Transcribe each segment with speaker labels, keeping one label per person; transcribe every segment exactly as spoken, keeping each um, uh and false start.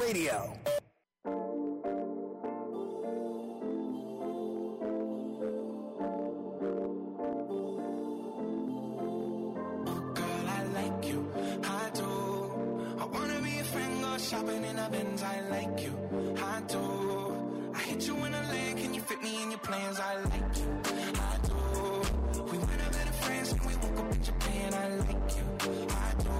Speaker 1: Radio.
Speaker 2: Shopping in a Benz, I like you, I do. I hit you in a lane, can you fit me in your plans? I like you, I do. We went out better friends and we woke up in Japan, I like you, I do.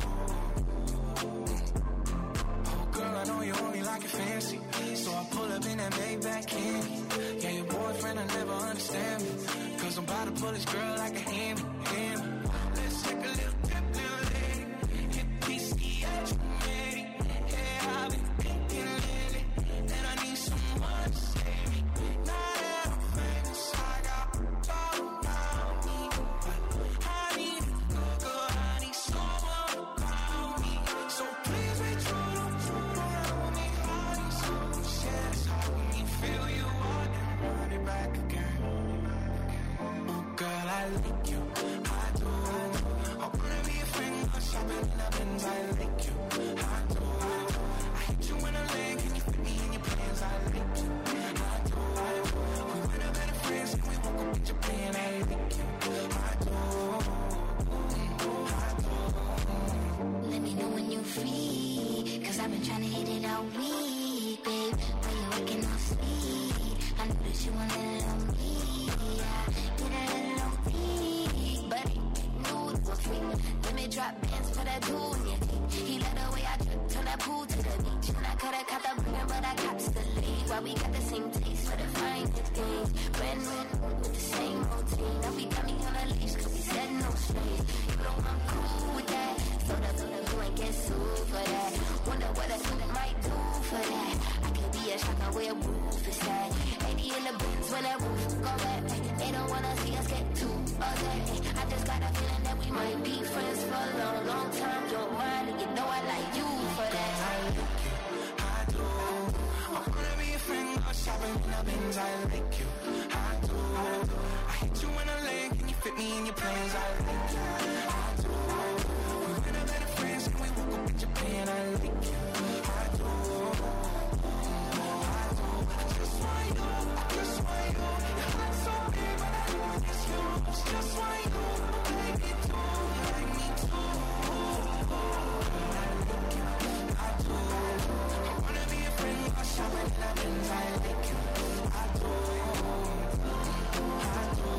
Speaker 2: Oh girl, I know you only like it fancy, so I pull up in that Maybach candy. Yeah, your boyfriend, I never understand me, cause I'm about to pull this girl like a hammy, hammy. Let's take a little trip, little lady, hit P C H, I've been thinking lately that I need someone to save me. Now that I'm famous, I got all around me, but I need a good girl, I need someone around me. So please be true, don't true around me. I need someone to share this heart with me. Feel you out and run it back again. Oh girl, I like you, I do. I wanna be a friend, I'm shopping in a Benz, I like you, I do. Can you fit me in your plans? I like you, I do. We went out better friends and we woke up in Japan. I like you, I do, I do.
Speaker 3: Let me know when you're free, cause I've been trying to hit it all week, babe. When you're working off speed, I know that you want a little me. I get a little deep, but it ain't new for free. Let me drop bands for that tool in your teeth. He let the way I drip, turn that pool to the beach. And I coulda caught the bringer, but I got to leave. Why we got the same taste for the finest things. Brand new with the same routine. Now we got me on a leash, cause we said no strings. You know I'm cool with that. So the so you ain't get sued for that. Wonder what a student might do for that. I could be a shocker where a roof is at. eighty in the Benz when that roof go back. They don't wanna see us get too upset. I just got a feeling that we might be friends for a long, long time. Don't mind, and you know I like you for that.
Speaker 2: I like you, I do. I wanna be a friend, I'm shopping in a Benz, I like you, I do. I hit you in a lane, can you fit me in your plans? I like you, I do. We went out better friends and we woke up in Japan, I like you, I do, I do. I just want you, I just want you. Your heart's so big, but I know it's you. I just want you, baby too, like me too. I like you, I do. I wanna be a friend, I'm shopping in a Benz, I like you, I do, I do.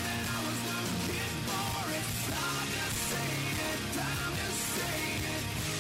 Speaker 2: Time to say it.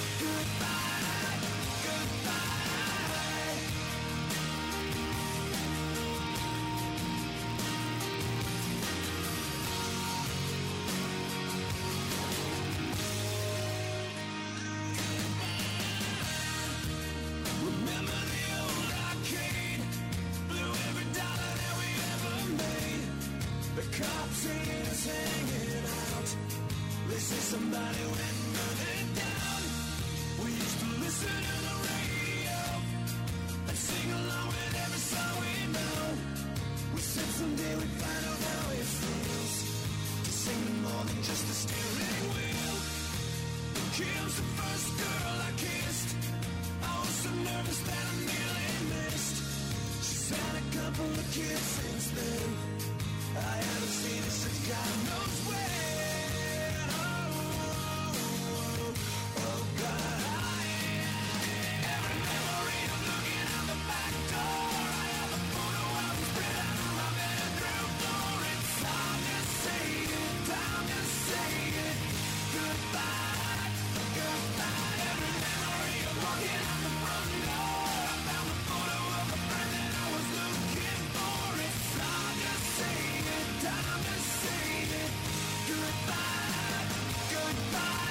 Speaker 2: say somebody went further down. We used to listen to the radio and sing along with every song we know. We said someday we'd find out how it feels to sing more than just a steering wheel. Kim's the first girl I kissed. I was so nervous that I nearly missed. She's had a couple of kids since then. I haven't seen her since God knows when. Oh, oh, oh God. I, every memory of looking out the back door. I have a photo of you spread out on my bedroom floor. It's time to say it, time to say it. Goodbye, goodbye. Every memory of walking out the front door. I found the photo of a friend that I was looking for. It's time to say it, time to say it. Goodbye, goodbye.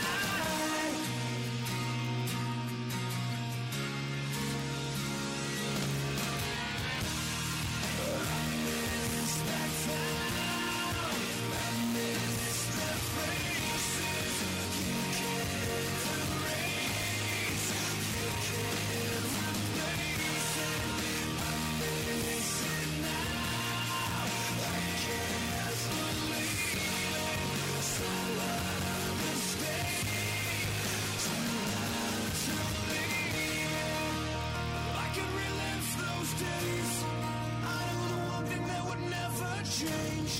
Speaker 2: I miss that town. I miss the faces. You can't erase. You can't replace it. I miss it now. I can't believe it. So understand. Too hard to leave. I can relive those days. I know the one thing that would never change.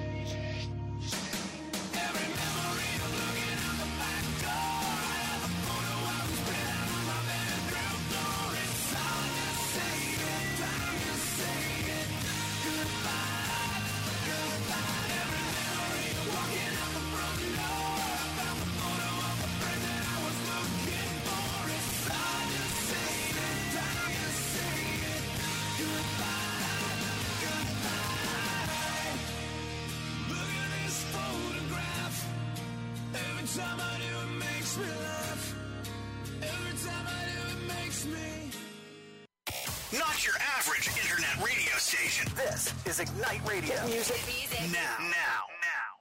Speaker 2: Every memory of looking out the back door. I have a photo of you spread out on my bedroom floor. It's time to say it, time to say it. Goodbye, goodbye. Every memory of walking out the front door. I found the photo of a friend that I was looking for. It's time to say it, time to say it. Goodbye, goodbye. Look at this photograph. Every time I do it makes me laugh. Every time I do it makes me.
Speaker 1: Not your average internet radio station. This is Ignite Radio.
Speaker 4: Music. Music.
Speaker 1: Now, now, now.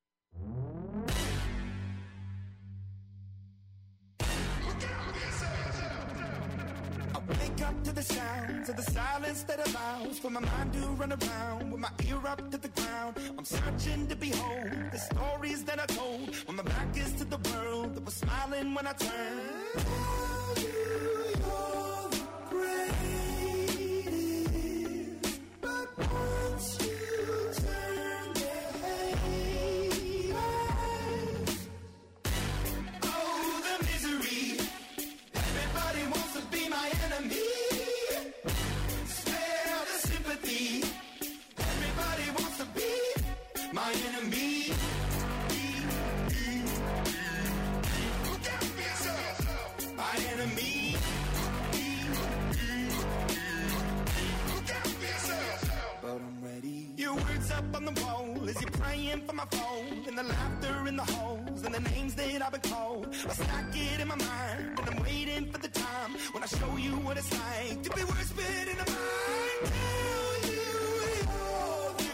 Speaker 2: I wake up to the sounds of the silence that allows for my mind to run around with my ear up to the ground. I'm searching to behold the stories that I told when my back is to the world that was smiling when I turned. You're the greatest, but once you turn their haters. Oh, the misery. Everybody wants to be my enemy. Spare the sympathy. Everybody wants to be my enemy. Look out for yourself. My enemy. Look out for yourself. But I'm ready. Your words up on the wall as you're praying for my phone. And the laughter in the holes and the names that I've been called. I stack it in my mind and I'm waiting for the time when I show you what it's like to be worse fit in a mind. Tell you you're the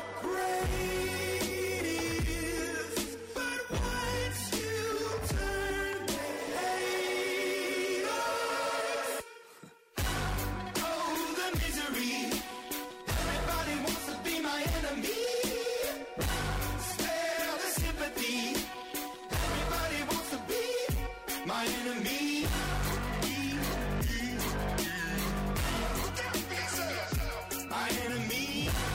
Speaker 2: greatest, but once you turn their haters. Oh, the misery. Everybody wants to be my enemy. Spare the sympathy. Everybody wants to be my enemy. Look out for yourself. My enemy.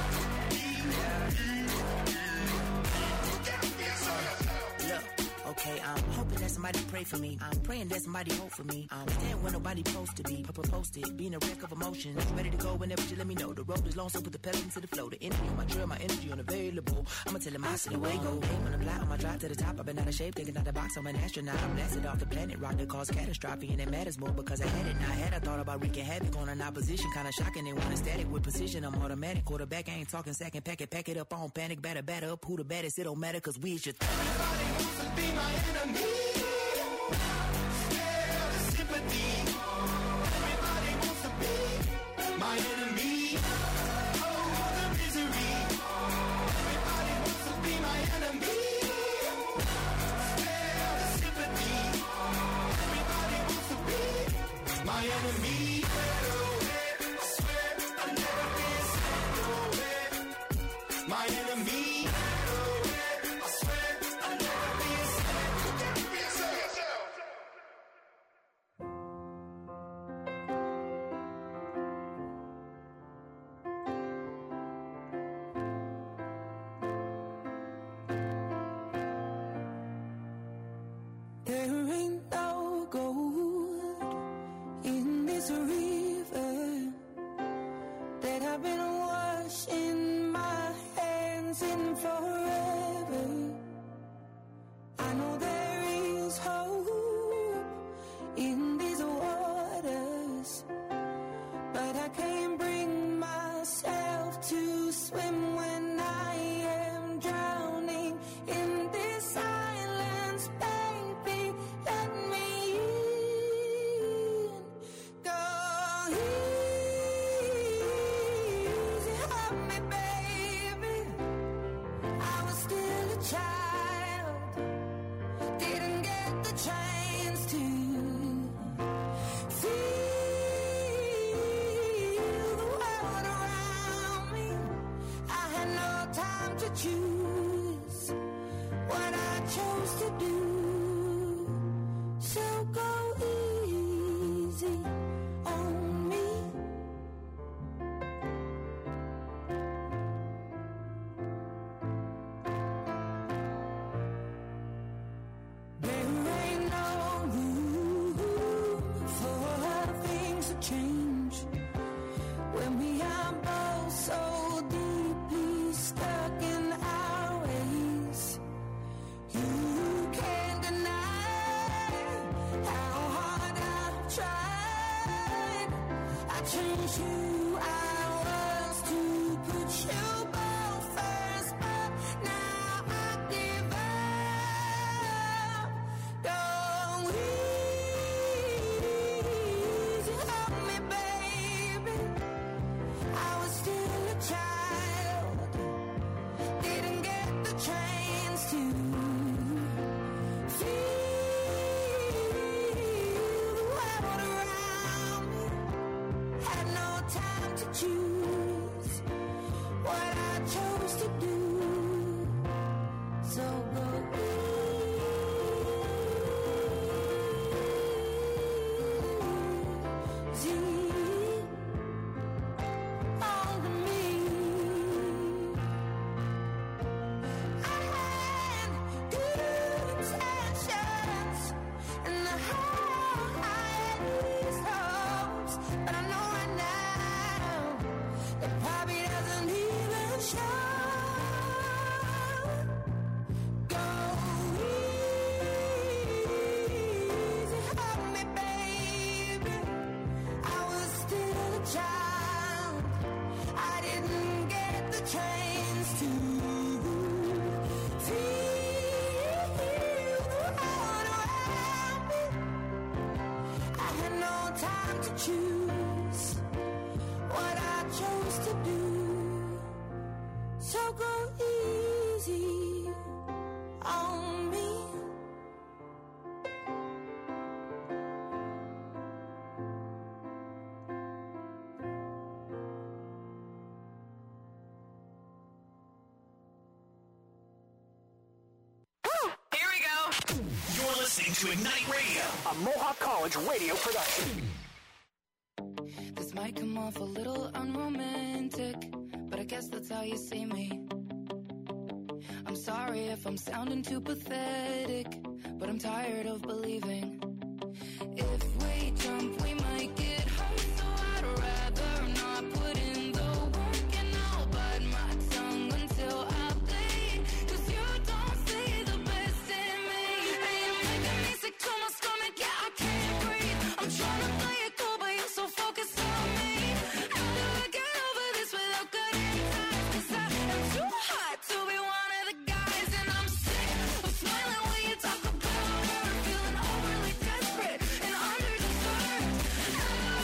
Speaker 2: Look out for yourself.
Speaker 4: Look, okay, I'm hoping that somebody pray for me. I'm praying that somebody hope for me. I'm staying where nobody supposed to be. Papa posted, being a wreck of emotions. Ready to go whenever you let me know. The road is long, so put the pedal into the flow. The energy on my trail, my energy unavailable. I'ma tell him I see the way go. Hey, when I'm fly on my drive to the top, I've been out of shape, thinking out the box. I'm an astronaut. I'm blasted off the planet, rock that cause catastrophe, and it matters more because I had it. Now I had I thought about wreaking havoc on an opposition, kinda shocking. They want a static with precision. I'm automatic, quarterback. I ain't talking second, pack it, pack it up on panic, batter, batter up. Who the baddest? It don't matter, cause we just.
Speaker 2: Everybody wants to be my enemy. Spare the sympathy. Everybody wants to be my enemy. Oh, the misery. Everybody wants to be my enemy. Spare enemy. I swear I've never been sad, no way. My enemy. I swear I've never been sad.
Speaker 5: There ain't no gold in this river that I've been washing my hands in forever. I know there is hope in these waters, but I can't bring myself to swim when I am drowning in this silence. Baby, let me in. Go easy on me, baby. I was still a child, didn't get the chance to feel the world around me. I had no time to choose what I chose to do. So go easy on me. There ain't no room for things to change when we are both so deeply stuck in our ways. You can't deny how hard I've tried. I changed who I was to put you both first, but now I give up. Go easy on me, baby. I was still a child, didn't get the chance to feel the world around me. Had no time to choose what I chose to do. So go easy on me. I had good intentions, and I had these hopes, but I know right now it probably doesn't even show. Go easy on me, baby. I was still a child, I didn't get the chance to feel the world around me. I had no time to choose what I chose to do. So go easy on me.
Speaker 1: Here we go. You're listening to Ignite Radio, a Mohawk College radio production.
Speaker 6: This might come off a little unromantic, but I guess that's how you see me. I'm sorry if I'm sounding too pathetic, but I'm tired of believing. If we jump, we might get hurt, so I'd rather not put in the work, and I'll bite my tongue until I bleed, 'cause you don't see the best in me. And you're making me sick to my stomach, yeah, I can't breathe. I'm trying to play it cool, but you're so focused on me. How do I get over this without cutting ties? 'Cause I am too hot to be one of the guys, and I'm sick of smiling when you talk about her, feeling overly desperate and underdeserved.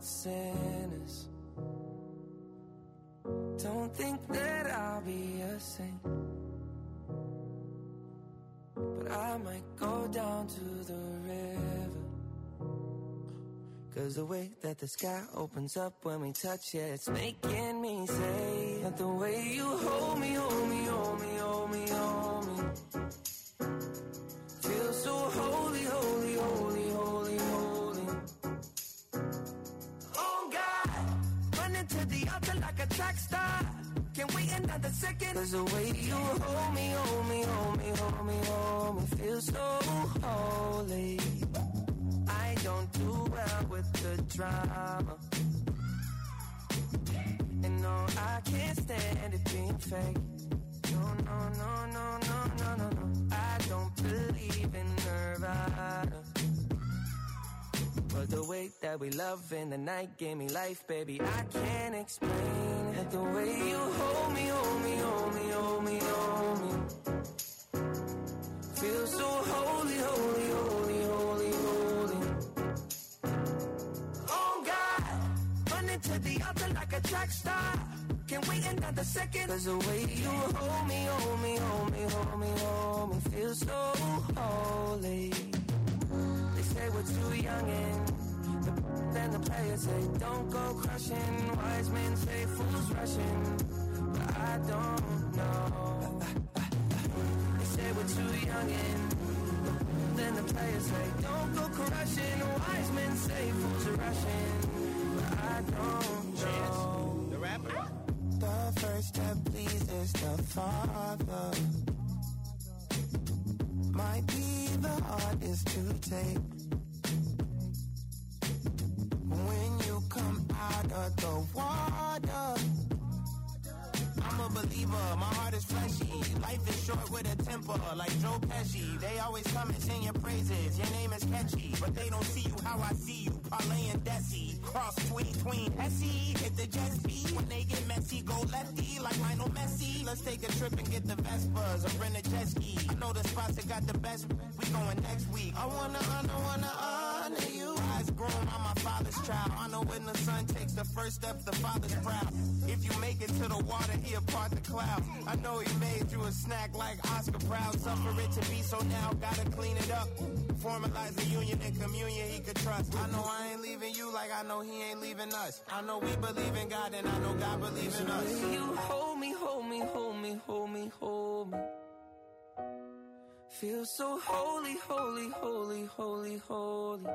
Speaker 2: sinners. Don't think that I'll be a saint, but I might go down to the river. Cause the way that the sky opens up when we touch it, it's making me say that the way you hold me, hold me, hold me, hold me, hold me, feels so holy, holy, holy, holy, holy. Oh God, running to the altar like a track star. Can't wait another second. Cause the way you hold me, hold me, hold me, hold me, hold me, feels so holy. I don't do well with the drama, and no, I can't stand it being fake. No, no, no, no, no, no, no, no. I don't believe in Nirvana, but the way that we love in the night gave me life, baby. I can't explain it. The way you hold me, hold me, hold me, hold me, hold me, feel so holy, holy, holy, holy, holy. Oh God, running to the altar like a track star. Can't wait another second. Cause the way you hold me, hold me, hold me, hold me, hold me, feel so holy. They say we're too young and then the players say don't go crushing. Wise men say fools rushing, but I don't know. They say we're too young and then the players say don't go crushing. Wise men say fools are rushing, but I don't know.
Speaker 7: The rapper.
Speaker 2: The first step pleases the Father might be the hardest to take. When you come out of the water, I'm a believer, my heart is fleshy. Life is short with a temper, like Joe Pesci. They always come and sing your praises, your name is catchy, but they don't see you how I see you. Parlay and Desi, cross tween, tween, Hesse. Hit the jet speed, when they get messy, go lefty, like Lionel Messi. Let's take a trip and get the Vespas, or rent a jet ski. I know the spots that got the best, we going next week. I wanna honor, wanna honor you. Eyes grown, I'm my father's child. I know when the son takes the first step, the father's proud. If you make it to the water, he'll part the clouds. I know he made you a snack like Oscar Proud. Suffer it to be so now, gotta clean it up. Formalize the union and communion he could trust. I know I ain't leaving you like I know he ain't leaving us. I know we believe in God and I know God believes in us. You hold me, hold me, hold me, hold me, hold me. Feel so holy, holy, holy, holy, holy.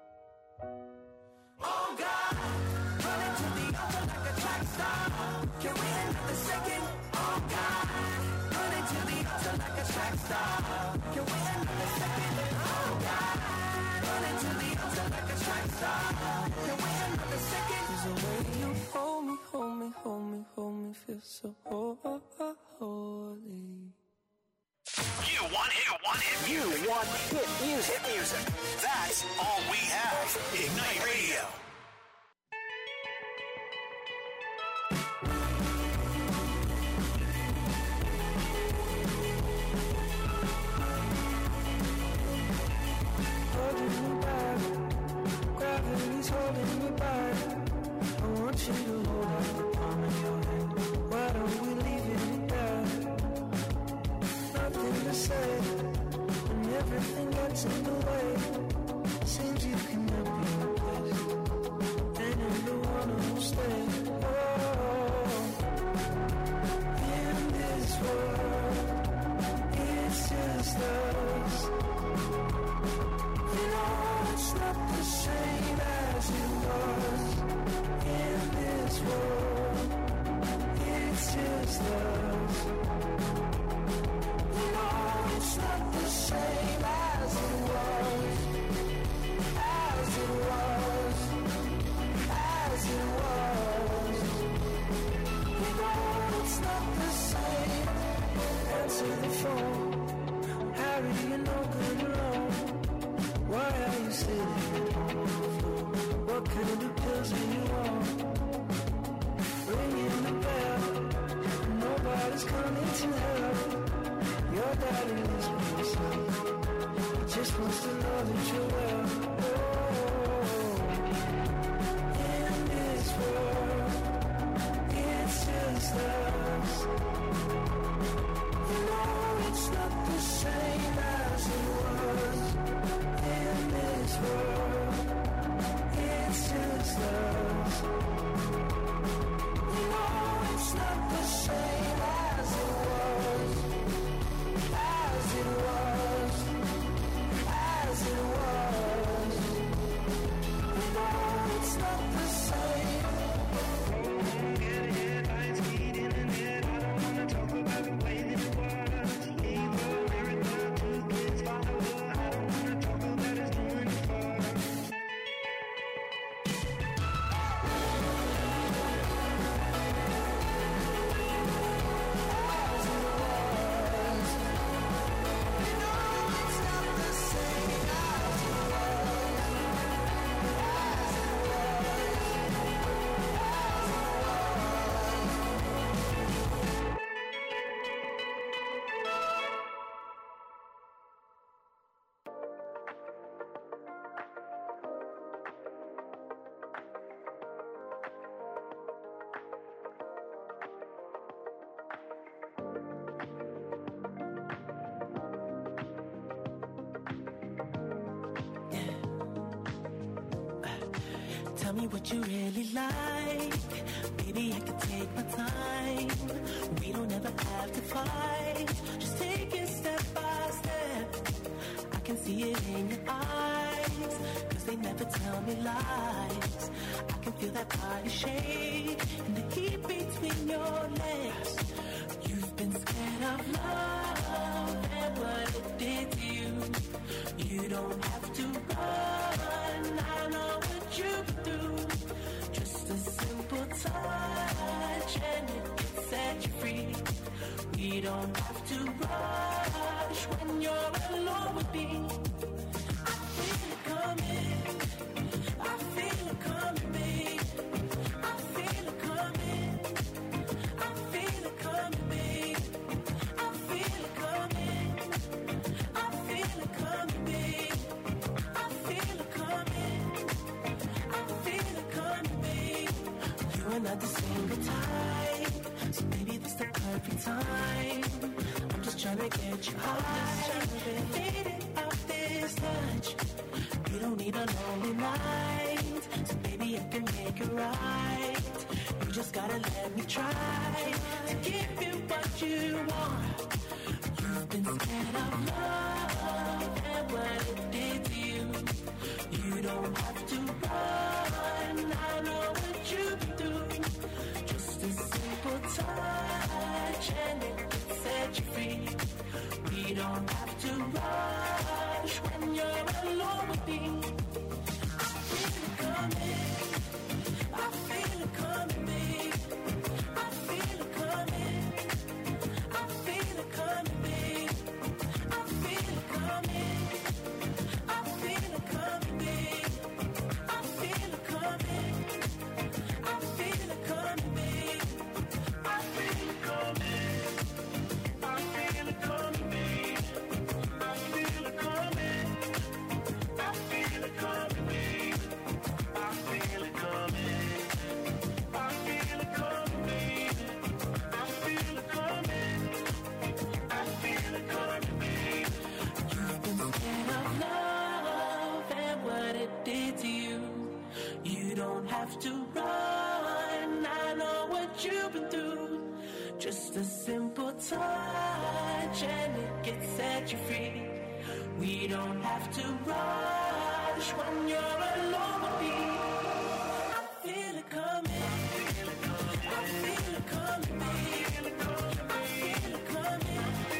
Speaker 2: Oh God, running to the altar like a track star. Can we another second? Oh God, running to the altar like a track star. Can we another second? Oh God, running to the altar like a track star. Can we another second? Cause the way you hold me, hold me, hold me, hold me, feel so holy.
Speaker 1: You want hit, want hit, you want hit music. Hit music. That's all we have. Ignite Radio.
Speaker 2: Holding me back, gravity's holding me back. I want you to hold out the palm of your hand. Why don't we leave it there? Nothing to say, and everything gets in the way. Seems you can never be replaced, and I'm the one who'll stay. Oh, in this world, it's just us. You know it's not the same as it was. In this world, it's just us. You know it's not the same as it was. As it was. As it was. You know it's not the same. Answer the phone. Harry, you're no good alone. Why are you sitting on the floor? What kind of pills are you on? Ringing the bell, nobody's coming to help. Your daddy lives with himself. He just wants to know that you're well. Oh, in
Speaker 5: senseless. You know it's not the same as it was in this world. It's senseless. You know it's not the same as it was, as it was, as it was. You know it's not the same. Get headlights speeding in it. I don't wanna talk about the way that it was. Evil, miracle, two kids, follower. I don't wanna talk about us doing it for.
Speaker 4: Tell me what you really like. Baby, I can take my time. We don't ever have to fight. Just take it step by step. I can see it in your eyes, cause they never tell me lies. I can feel that body shake and the heat between your legs. You've been scared of love and what it did to you. You don't have to run, I know what you've been through. Just a simple touch and it can set you free. We don't have to rush when you're alone with me. I feel it coming, I feel it coming, babe. I feel it coming, I feel it coming, babe. I feel it coming, I feel it coming, babe. I feel it coming, I feel it coming, babe. You are not the single type, so maybe this the perfect time. I'm just trying to get you high, faded out this touch. You don't need a lonely night, so baby I can make it right. You just gotta let me try to give you what you want. You've been scared of love and what it did to you. You don't have to run, I know what you've been through. Just a simple touch and it can set you free. We don't have to rush when you're alone with me. I feel it coming, I feel it coming, babe. I feel it coming, I feel it coming, babe. I feel it coming, I feel it coming, babe. I feel it coming, I feel it coming, babe. I feel it coming, I feel it coming, babe. I feel it coming, I feel it coming, babe. I feel it coming, I feel it coming, babe. I feel it coming, I feel it coming, babe. You've been scared of love and what it did to you. You don't have to run, I know what you've been through. Just a simple touch and it can set you free. We don't have to rush when you're alone with me. I feel it coming, I feel it coming, babe. I feel it coming,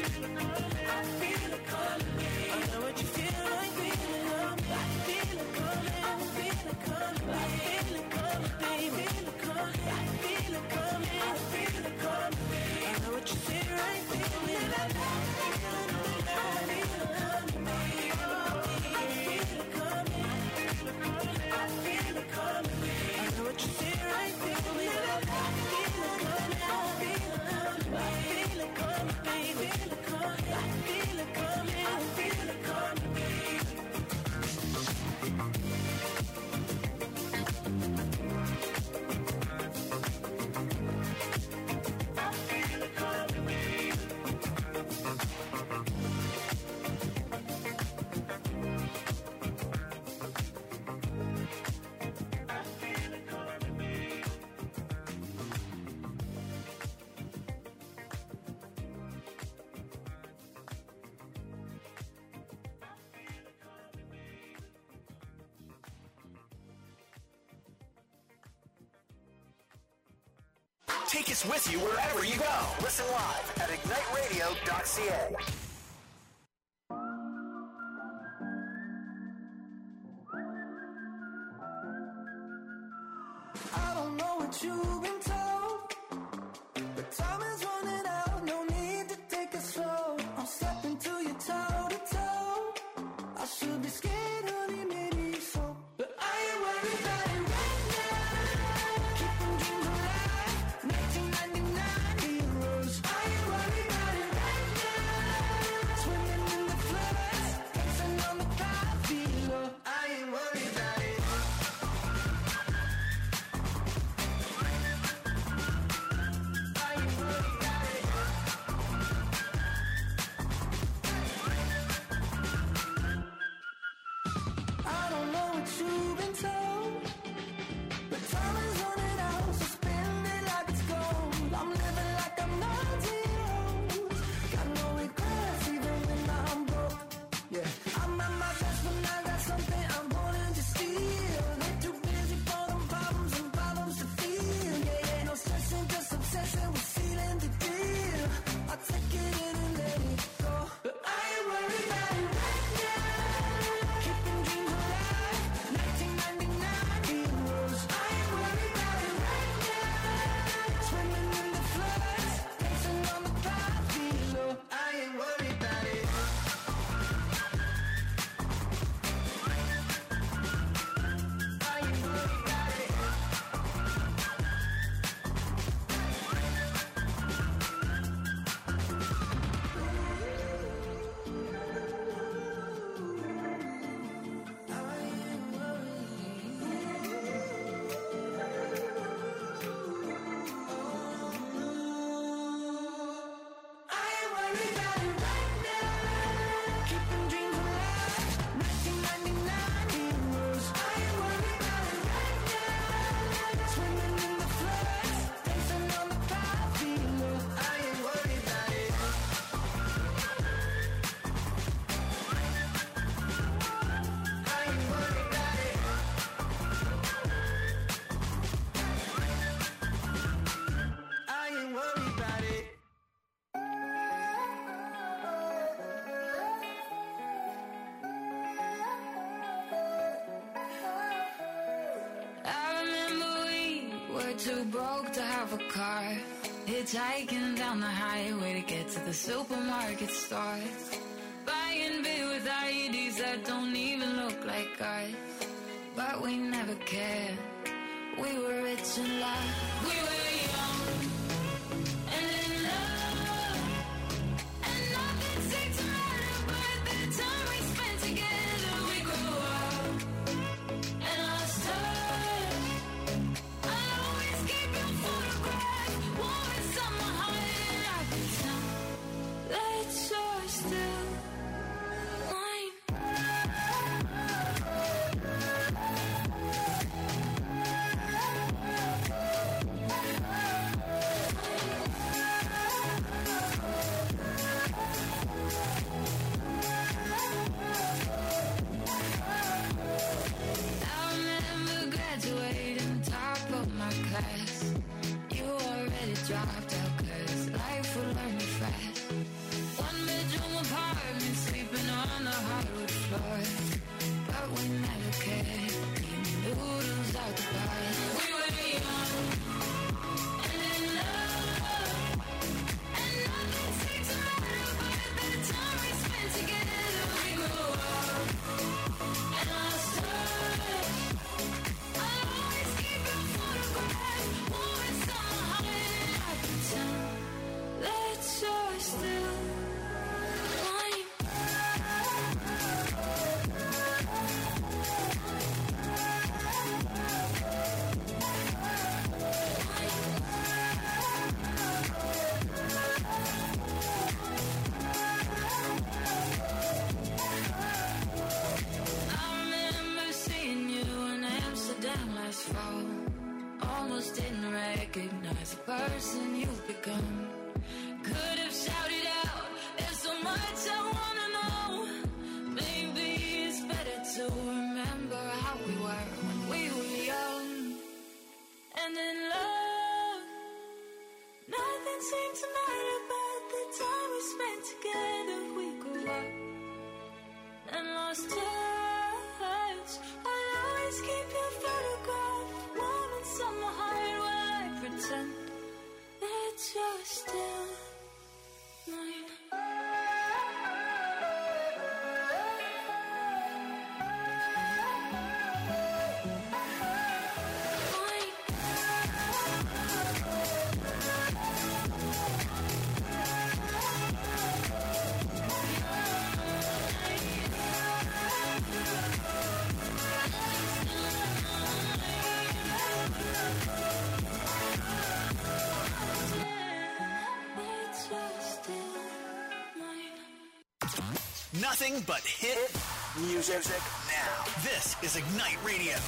Speaker 4: I feel it coming, babe. I know what you feel like, feel it coming. I feel it coming, I feel it coming, I feel it coming, babe. I feel it coming, I feel it coming, babe. I know what you feel right, feel it. I feel it coming, babe. I feel it coming, I feel it coming, I feel it coming.
Speaker 1: Take us with you wherever you go. Listen live at ignite radio dot c a.
Speaker 5: I don't know what you've been told, but time is running out, no need to take it slow. I'm stepping to you toe to toe. I should be scared, honey, maybe so, but I ain't worried about it right now. Keeping dreams alive, nineteen ninety-nine heroes. I ain't worried about it right now. Swimming in the floods, dancing on the cloud below. I ain't worried about it. I don't know what you've been told, but time is running out, so spend it like it's gold. I'm living like I'm nineteen old. Got no regrets even when I'm broke. Yeah, I'm at my best when I got something I'm wanting to steal. They're too busy for them problems and problems to feel. Yeah, yeah, no stressing, just obsessing with sealing the deal. I'll take it in and let it go, but I ain't worried about it right now. Keeping dreams alive, nineteen ninety-nine heroes. I ain't worried about it right now. Swimming in the floods, dancing on the cloud below. I ain't worried about it. I ain't worried about it. I ain't worried about it right now. Keeping dreams alive, nineteen ninety-nine heroes. I ain't worried about it right now. Swimming in the floods, dancing on the cloud below. I ain't worried about it. I ain't worried about it. I ain't worried about it.
Speaker 6: I remember we were too broke to have a car, hitchhiking down the highway to get to the supermarket store, buying beer with I Ds that don't even look like ours. But we never cared. We were rich and loved. We were young and in love, and nothing seemed to matter but the time we spent together. We grew up and lost touch. I'll always keep your photograph warm in summer hot, and I can tell that you're still mine. I remember graduating top of my class. You already dropped out 'cause life will learn you fast. One bedroom apartment, sleeping on the hardwood floor. But we never cared. Eating noodles out the bar. We were young and in love, and nothing seemed to matter but the time we spent together. We grew up and lost touch. I'll always keep your photograph warm in summer hot, and I can tell that you're still mine. I remember seeing you in Amsterdam last fall. Almost didn't recognize the person you've become. Could have shouted out, there's so much I wanna know. Maybe it's better to remember how we were when we were young and in love,
Speaker 1: Nothing but hit music now. This is Ignite Radio.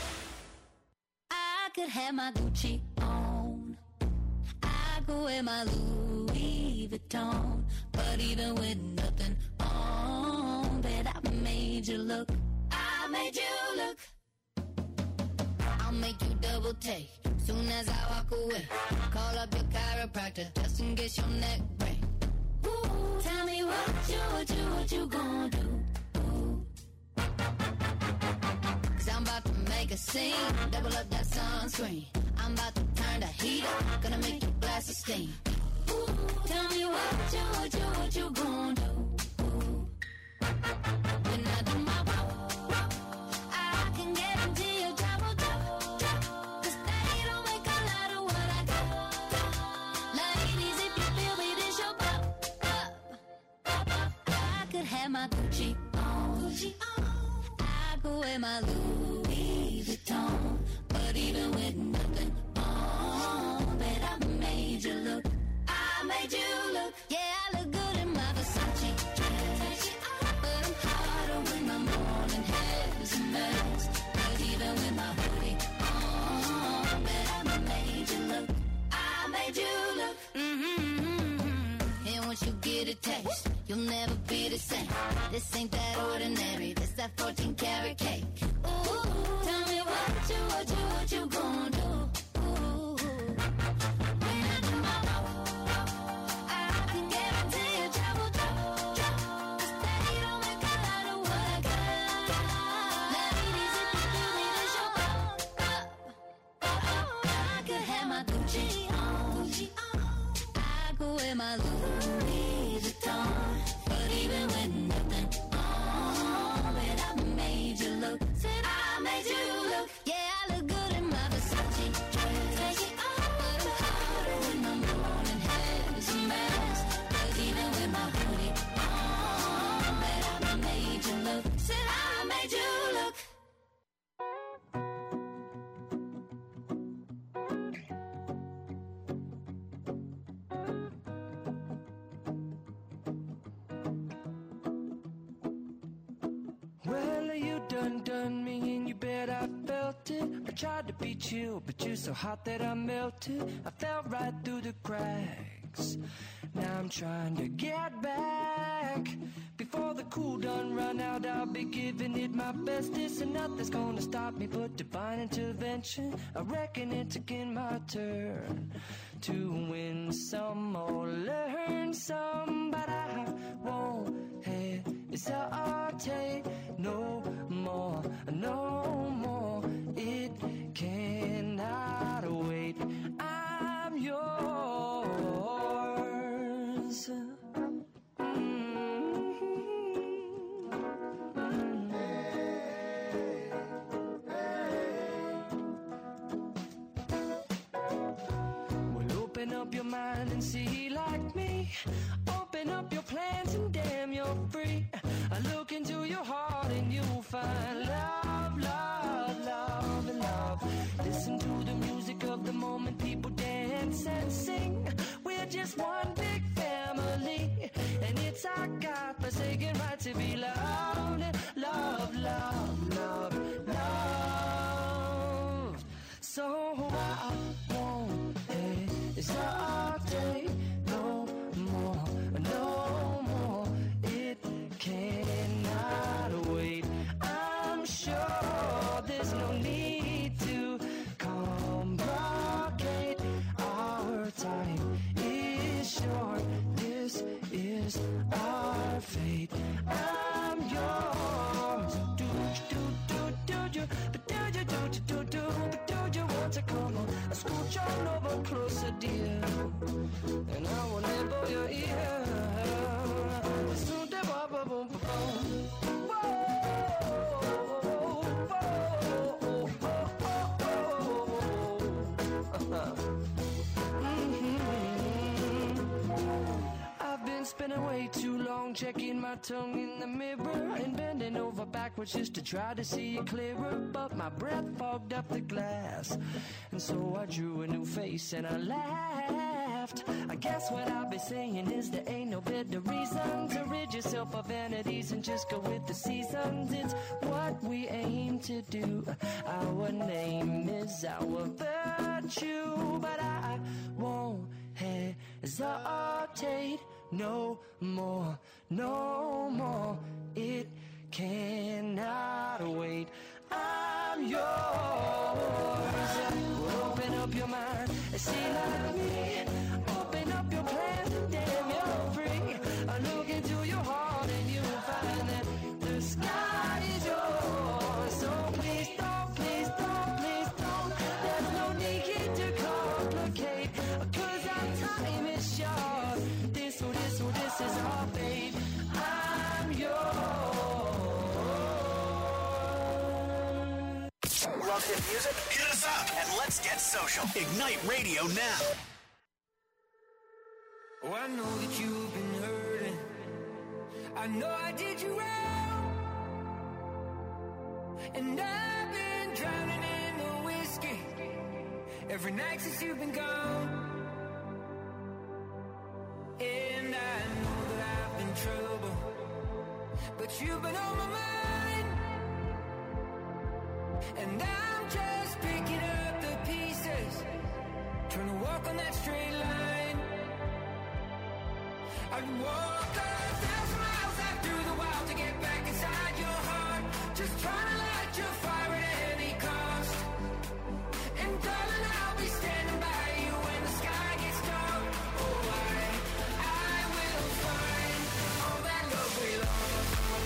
Speaker 3: I could have my Gucci on. I could wear my Louis Vuitton. But even with nothing on, bet I made you look. I made you look. I'll make you double take soon as I walk away. Call up your chiropractor just in case your neck break. Ooh, tell me what you, what you, what you gonna do? Ooh. Cause I'm about to make a scene, double up that sunscreen. I'm about to turn the heat up, gonna make you blast a steam. Ooh, tell me what you, what you, what you gonna do? Ooh. When I do my walk, walk, I can guarantee you trouble, trouble, trouble. Cause they don't make a lot of what I got. Ladies, if you feel me, this your pop, pop, pop, pop. I could have my Gucci on, Gucci on. I could wear my Louis Vuitton. But even with nothing on, bet I made you look. I made you look. Yeah, I look good in my Versace dress. But I'm hotter when my morning hair is a mess. But even with my hoodie on, bet I made you look. I made you look. Mm-hmm. And once you get a taste, you'll never be the same. This ain't that ordinary. This that fourteen karat cake. Ooh, tell me what you, what you, what you gonna do? Ooh, when I do my walk, I can guarantee you trouble, trouble, trouble. Cause they don't make a lot of what I got. Ladies, if you feel me, this your pop, pop, pop. I could have my Gucci on, Gucci on. I could wear my Louis Vuitton. But even with nothing on, bet I made you look. Said I made you look. Yeah, I look good in my Versace dress. But I'm hotter when my morning hair is a mess. But even with my hoodie on, bet I made you look. Said I made you look.
Speaker 5: Well, you done done me and you bet I felt it. I tried to be chill, but you're so hot that I melted. I fell right through the cracks. Now I'm trying to get back. Before the cool done run out, I'll be giving it my bestest. And nothing's gonna stop me but divine intervention. I reckon it's again my turn to win some or learn some. But I won't hesitate no more, no more. It cannot wait. I'm yours. Open up your mind and see like me. Open up your plans and damn, you're free. I look into your heart and you'll find love, love, love, and love. Listen to the music of the moment, people dance and sing. We're just one big family, and it's our God-forsaken right to be loved. Love, love, love, love. So I won't hesitate no more, no more. It cannot wait. I'm sure there's no need to complicate. Our time is short. This is our fate. I'm yours. Do do do do do, but do you do do do do, but do you want to come on? Scooch on over closer, dear, and I will nibble your ear. Soon to bop bop boom boom. Whoa, whoa, whoa, mm-hmm. I've been spending way too long checking my tongue in the mirror and bending over backwards just to try to see it clearer, but my breath fogged up the glass, and so I drew a new face and I laughed.
Speaker 7: left. I guess what I'll be saying is there ain't no better reason to rid yourself of vanities and just go with the seasons. It's what we aim to do. Our name is our virtue, but I won't hesitate no more, no more. It cannot wait. I'm yours. Open up your mind and see like me. Open up your plans and damn, you're free. I look into your heart and you'll find that the sky is yours. So please don't, please don't, please don't. There's no need to complicate, 'cause our time is short. This, oh, this, oh, this is our fate. I'm yours.
Speaker 1: Love hit music? Hit us up and let's get social. Ignite Radio now.
Speaker 2: Oh, I know that you've been hurting. I know I did you wrong. And I've been drowning in the whiskey every night since you've been gone. And I know that I've been trouble, but you've been on my mind. And I'm just picking up the pieces, trying to walk on that straight line. I'd walk a thousand miles out through the wild to get back inside your heart, just trying to light your fire at any cost. And darling, I'll be standing by you when the sky gets dark. Oh, I, I will find all that love we lost.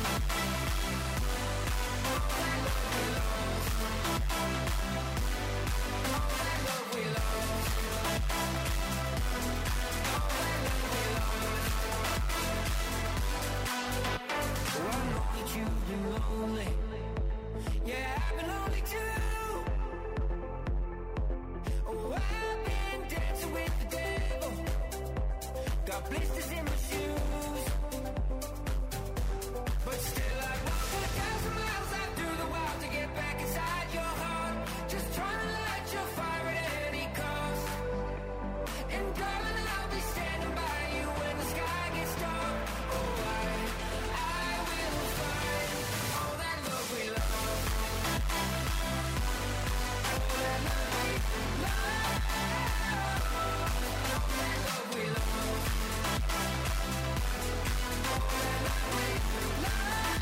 Speaker 2: All that love we lost. All that love we lost. All that love we lost. Oh, I know that you've been lonely. Yeah, I've been lonely too. Oh, I've been dancing with the devil. Got blisters in my shoes. But still I walk a thousand miles out through the wild to get back inside your heart, just trying to light your fire at any cost. And darling, I'll be standing by you when the sky gets dark. Oh, I, I will find all that love we lost. All that love we lost. All that love we lost. All that love we lost.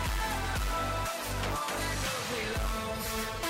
Speaker 2: All that love we lost.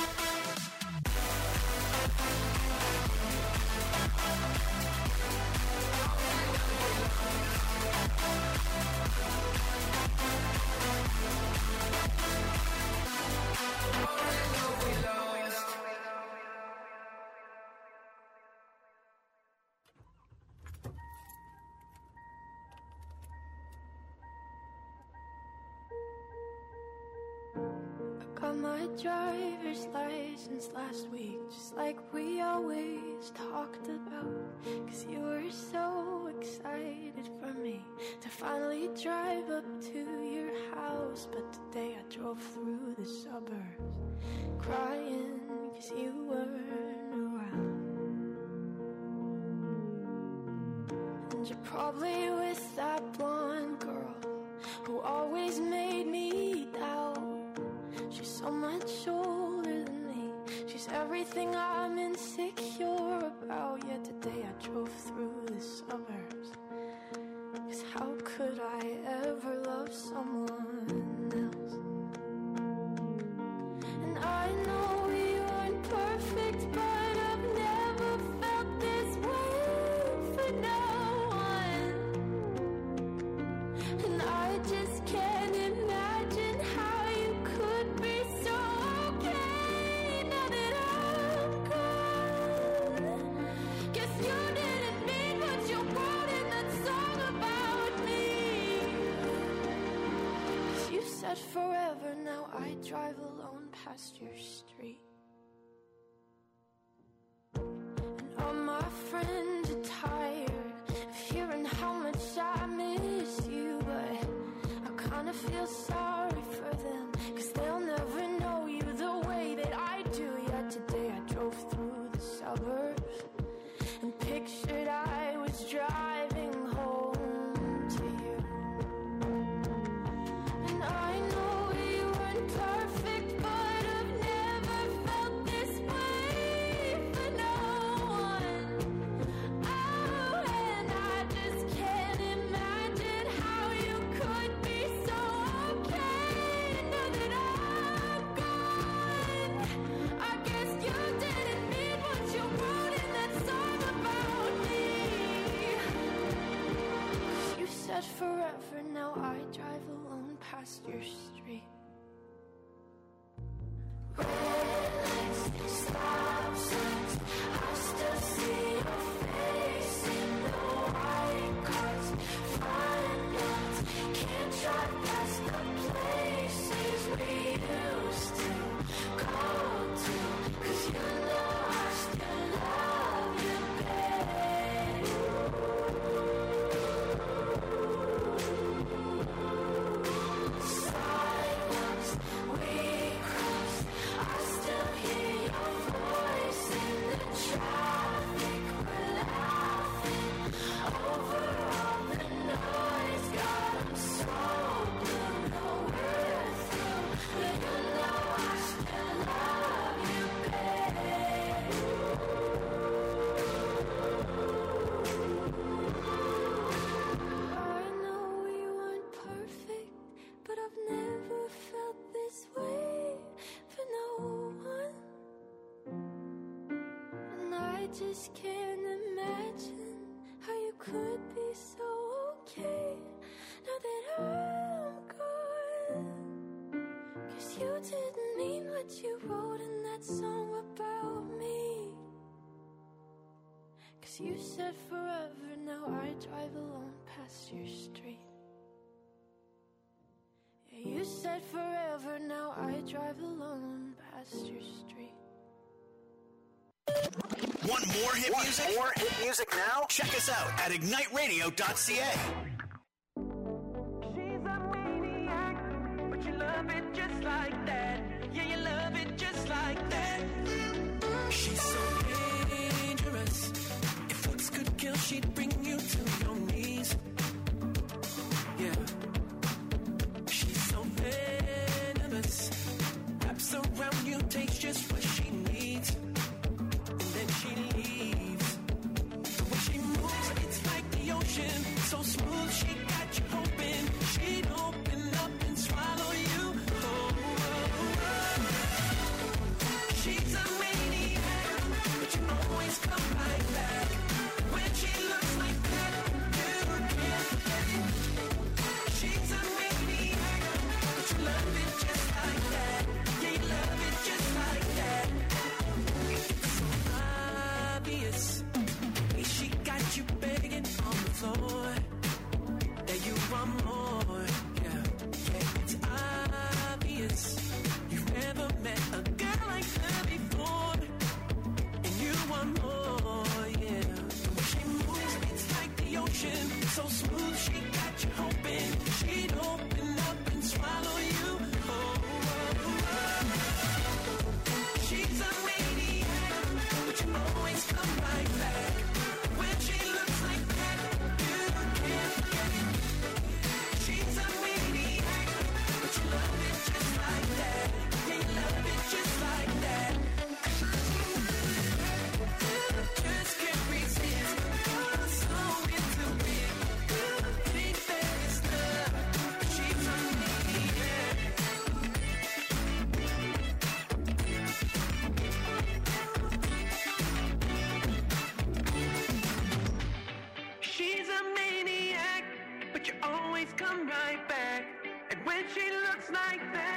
Speaker 6: Got my driver's license last week, just like we always talked about. 'Cause you were so excited for me to finally drive up to your house. But today I drove through the suburbs crying 'cause you weren't around. And you're probably with that blonde girl who always made me doubt. She's so much older than me. She's everything I'm insecure about. Yet today I drove through the suburbs, 'cause how could I ever love someone else? And I know we aren't perfect, but I've never felt this way for no one. And I just can't imagine how you could be so okay now that I'm gone. Guess you didn't mean what you wrote in that song about me. 'Cause you said forever, now I drive alone past your street. And all my friends are tired of hearing how much I miss you, but I kinda feel sorry for them, 'cause they'll never know you the way that I do. Yet today I drove through the suburbs and pictured I was forever, now I drive alone past your street. Red lights, stop signs, I still see your face in the white cars. Fine lines, can't drive past the places we used to go to, 'cause you know I still love you, babe. Sidewalks we cross, I still hear your voice in the traffic. We're laughing over all the noise. God, I'm so blue, no we're through, but you know I still love you, babe. I know we weren't perfect, but I've never felt this way for no one. And I just can't imagine how you could be so okay now that I'm gone. 'Cause you didn't mean what you wrote in that song about me. 'Cause you said forever, now I drive alone past your street. Yeah, you said forever, now I drive alone past your street.
Speaker 1: Want more hit
Speaker 8: Want
Speaker 1: music?
Speaker 8: more hit music now?
Speaker 1: Check us out at ignite radio dot c a.
Speaker 7: She's a maniac, but you love it just like that. Yeah, you love it just like that. She's so dangerous. If looks could kill, she'd bring you to your knees. Yeah. She's so venomous. Wraps around you, takes just what she needs. And then she leaves. The way she moves, it's like the ocean. So smooth, she got you hoping she'd open up and swallow you. Oh, oh, oh. She's a maniac, but you always come right back. When she looks like that, you can't forget it. She's a maniac, but you love it just like that. Yeah, you love it just like that. It's so obvious. She got you begging on the floor that you want more. Yeah, yeah, it's obvious. You've never met a girl like her before, and you want more. Yeah, the way she moves, it's like the ocean. So smooth, she got you hoping she'd open up and swallow you. Oh, oh, oh. She's a maniac, but you always come right back. When she looks like that, you can't forget it. She's a maniac, but you love it just like that. Yeah, you love it just like that. Just can't resist. You're so into it. Think that it's love. She's a maniac. She's a maniac, but you always come right back. And when she looks like that,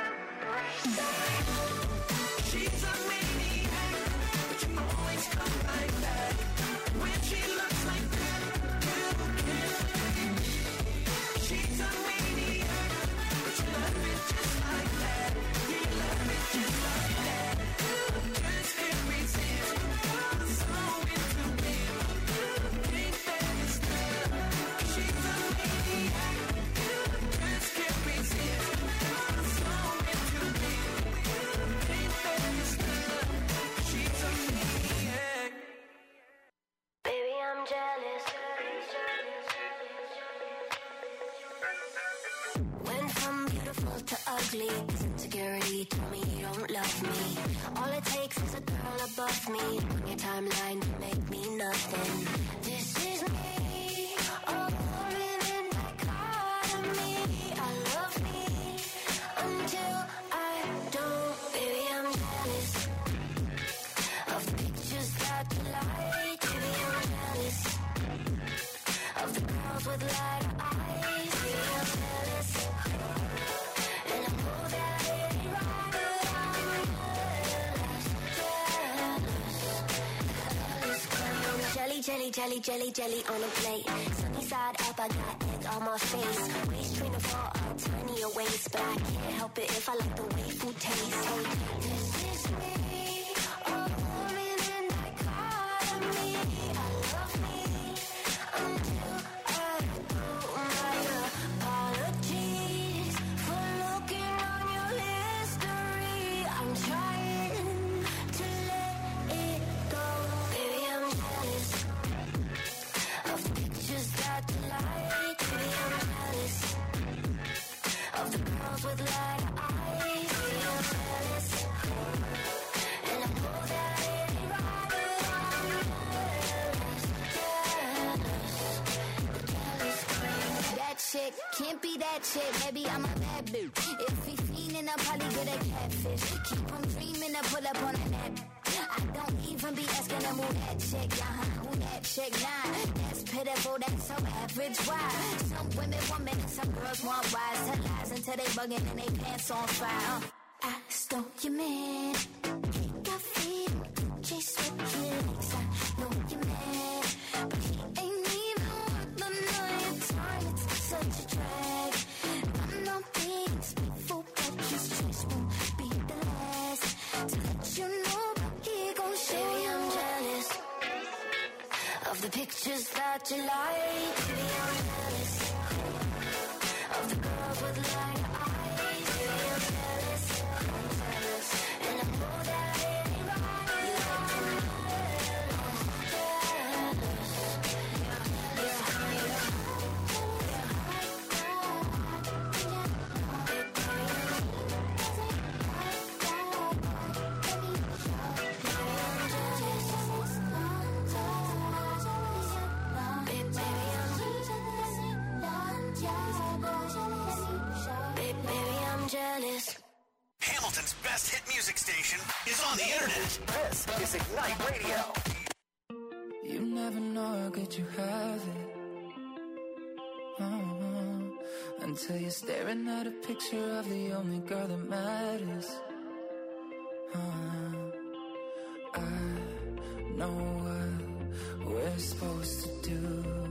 Speaker 7: she's a maniac, but you always come right back. When she looks like that, you can't forget it. She's a maniac, but you love it just like that. Yeah, you love it just like that. Just can't resist. You're so into it. Think that it's love. She's a maniac. Just can't resist. You're so into it. Think that it's love. She's a maniac.
Speaker 3: Baby, I'm jealous. Went from beautiful to ugly. Insecurity told me you don't love me. All it takes is a girl above me on your timeline to make me nothing. This is me. Oh, living dichotomy. I love me until I don't. Baby, I'm jealous of the pictures that you like. Baby, I'm jealous of the girls with lighter eyes. jelly, jelly, jelly, jelly on a plate. Sunny side up, I got egg on my face. Waist trainer for a tinier waist, but I can't help it if I like the way food tastes. Hey, this is me, a woman in dichotomy. I love me until I do. My apologies for looking on your history. I'm trying to let it go. Baby, I'm jealous of the pictures that you like. Baby, I'm jealous of the girls with light eyes. Baby, I'm jealous, and I know that it ain't right, but I'm jealous, jealous, jealous. That chick can't be that chick. Maybe I'm a bad bitch. If he fiendin', I'll probably get a catfish. Keep him dreaming to pull up on a nap. I don't even be asking them who that chick, uh-huh, who that chick, nah. That's pitiful, that's so average, why? Some women want men and some girls want wise. Tell lies until they bugging and they pants on fire. I stole your man, got feet, Gucci sweatpants. I know you're mad, but he ain't even worth the night time. It's such a drag. I'm not being spiteful, but his choice won't be the last. To let you know, he gon' show you I'm jealous of the pictures that you like. Baby, I'm jealous of the girls with light eyes. Baby, I'm jealous, jealous, and I know that it ain't right. I'm jealous.
Speaker 1: Hamilton's best hit music station is on the internet. This is Ignite Radio.
Speaker 6: You never know how good you have it. Uh-huh. Until you're staring at a picture of the only girl that matters. Uh-huh. I know what we're supposed to do.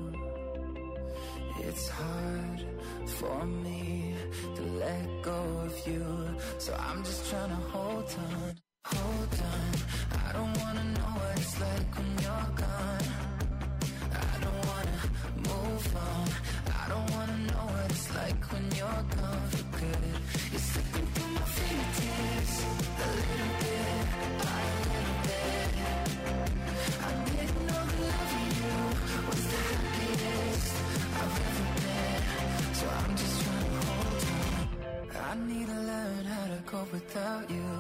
Speaker 6: It's hard for me to let go of you, so I'm just trying to hold on, hold on. I don't wanna know what it's like when you're gone. I don't wanna move on. I don't wanna know what it's like when you're gone for good. You're slipping through my fingertips, a little bit, by a little bit. I didn't know the love of you was the happiest I've ever been, so I'm just trying to hold on. I need to learn how to cope without you.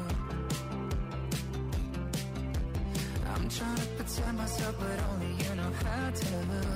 Speaker 6: I'm trying to protect myself, but only you know how to.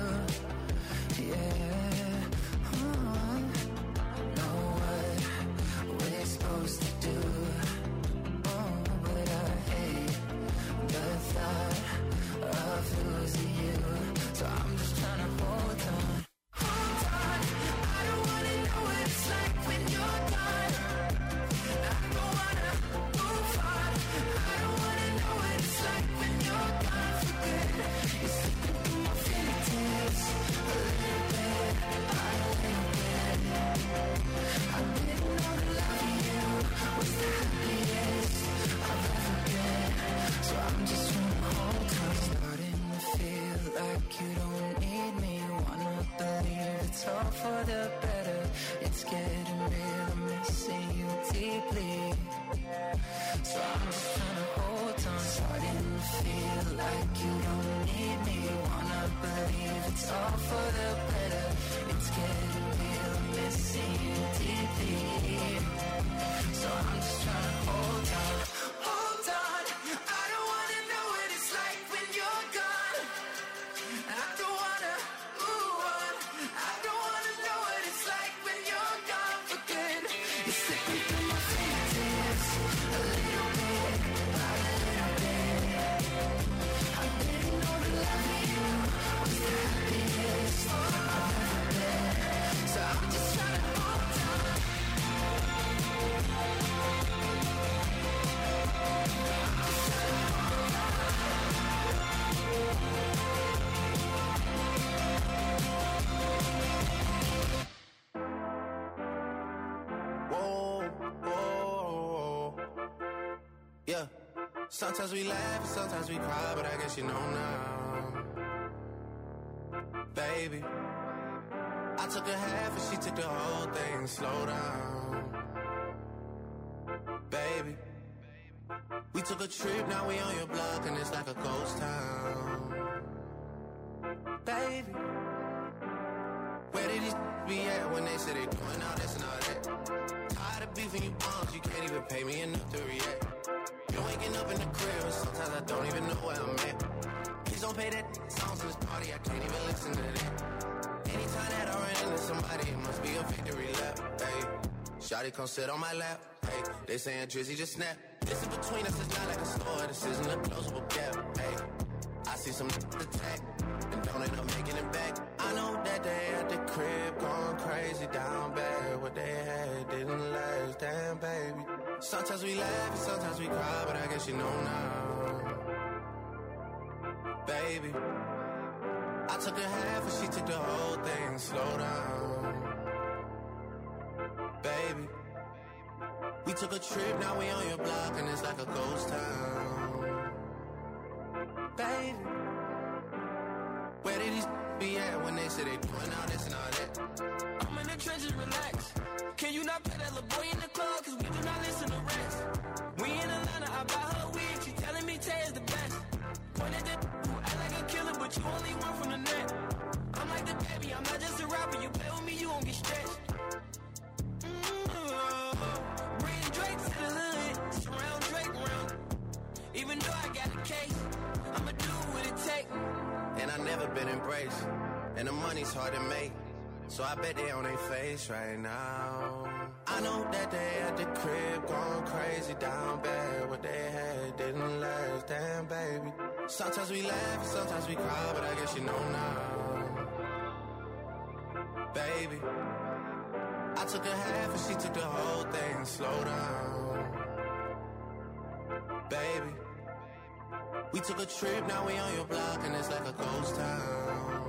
Speaker 6: Yeah, uh, know what we're supposed to do. Oh, but I hate the thought of losing you, so I'm just trying to hold on. Hold on, I don't wanna know what it's like when you're gone. I don't wanna move on. I don't wanna know what it's like when you're gone for good. You're slipping through my fingertips, a little bit, by a little bit. I didn't know the love of you was the happiest I've ever been, so I'm just trying to hold on. Starting to feel like you don't need me. Wanna believe it's all for the better. It's getting real, I'm missing you deeply, so I'm just trying to hold on. Starting to feel like you don't need me. Wanna believe it's all for the better. It's getting real, I'm missing you deeply, so I'm just trying to hold on. Hold on, I don't wanna know what it's like when you're gone. I don't wanna move on. I don't wanna know what it's like when you're gone for good. You're slipping through my fingertips, a little bit, by a little bit. I didn't know the love of you was the happiest I've ever been, so I'm just trying to hold on. I'm
Speaker 8: Sometimes we laugh and sometimes we cry, but I guess you know now. Baby, I took a half and she took the whole thing. Slow down. Baby, we took a trip, now we on your block and it's like a ghost town. Baby, where did these be at when they say they doing all this and all that? Tired of beefing you bums, you can't even pay me enough to react. You're waking up in the crib and sometimes I don't even know where I'm at. Please don't pay that songs in this party, I can't even listen to that. Anytime that I run into somebody, it must be a victory lap. Hey, shawty come sit on my lap. Hey, they saying Drizzy just snap. This in between us is not like a store, this isn't a closable gap. Hey, I see some attack and don't end up making it back. I know that they at the crib going crazy down bad. What they had didn't last, damn baby. Sometimes we laugh and sometimes we cry, but I guess you know now. Baby, I took a half and she took the whole thing. Slow down. Baby, we took a trip, now we on your block and it's like a ghost town. Baby, where did these be at when they say they doing all this and all that?
Speaker 2: I'm in the trenches, relax. Can you not play that little boy in the club? Cause we do not listen to rest. We in Atlanta, I buy her wig. She telling me Tay is the best. Point at that who act like a killer, but you only one from the net. I'm like the baby, I'm not just a rapper. You play with me, you gon' get stretched. Mm-hmm. Bring Drake to the hood, surround Drake round. Even though I got a case, I'ma do what it take.
Speaker 8: And I never been embraced, and the money's hard to make. So I bet they on their face right now. I know that they at the crib going crazy down bad. What they had didn't last, damn baby. Sometimes we laugh and sometimes we cry, but I guess you know now. Baby, I took a half and she took the whole thing. Slow down. Baby, we took a trip, now we on your block and it's like a ghost town.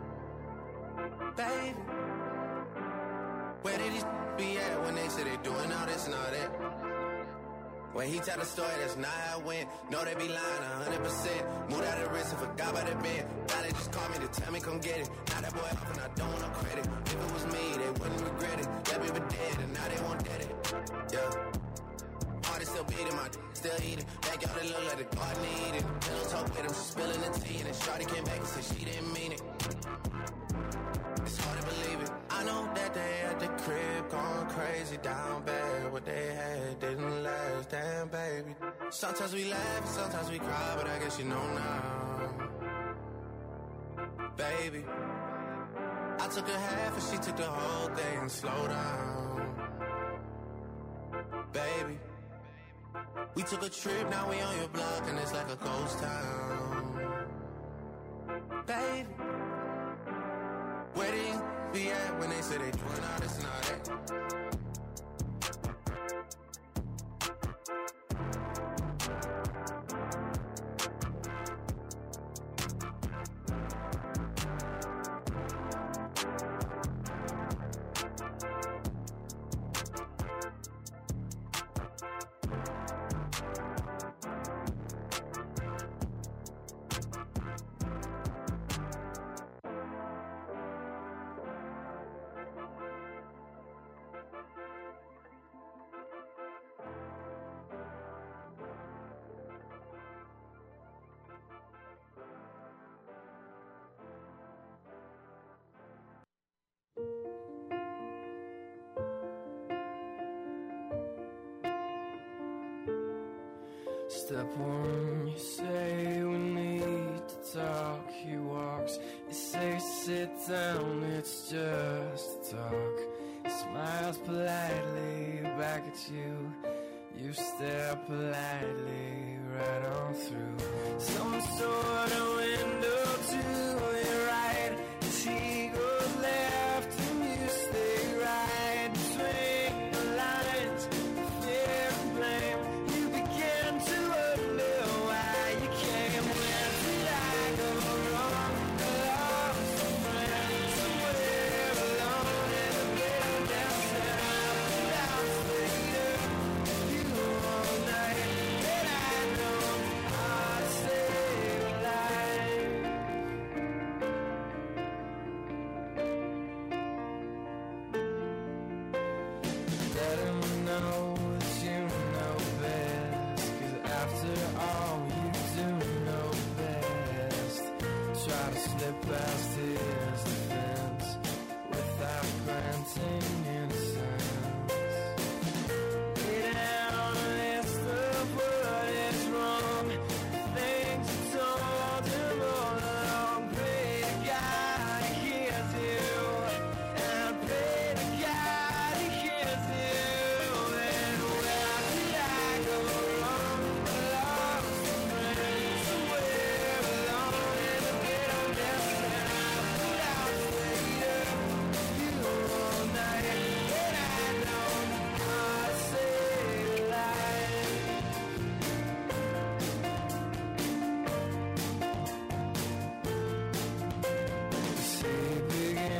Speaker 8: Baby, where did these be at when they say they doing all this and all that? When he tell the story, that's not how it went. No, they be lying a hundred percent. Moved out of the wrist and forgot about the bed. Now they just call me to tell me come get it. Now that boy off and I don't want no credit. If it was me, they wouldn't regret it. That baby dead and now they won't dead it. Yeah. Heart is still beating, my d- still eating. Backyard it look like the garden eating. Pillow talk with him, she spilling the tea. And then shawty came back and said she didn't mean it. It's hard to believe it. I know that they at the crib going crazy down bad. What they had didn't last, damn baby. Sometimes we laugh and sometimes we cry, but I guess you know now. Baby, I took a half and she took the whole thing. Slow down. Baby, we took a trip, now we on your block and it's like a ghost town. Baby, where did you be at when they say they doing all this and all that?
Speaker 2: Step one, you say we need to talk. He walks, you say sit down, it's just talk. He smiles politely back at you. You stare politely right on through some sort of window to your right.